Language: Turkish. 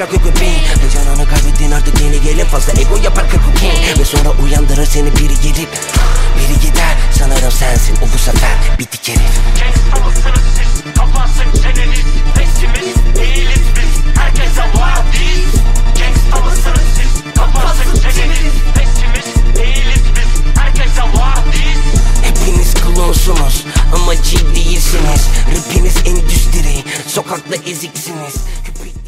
rakı köpeği. Canını kaybettin artık yeni gelin, fazla ego yapar kokain. Ve sonra uyandırır seni biri gelip biri gider, sanırım sensin o bu sefer bitik herif. Gangsta mısınız siz? Kapansın çeneniz. Pesimist değiliz biz, herkese vadiyiz. Gangsta mısınız siz? Kapansın çeneniz. Pesimist değiliz biz, herkese vadiyiz. Hepiniz klonsunuz ama G değilsiniz. Rapiniz endüstri, sokakta eziksiniz.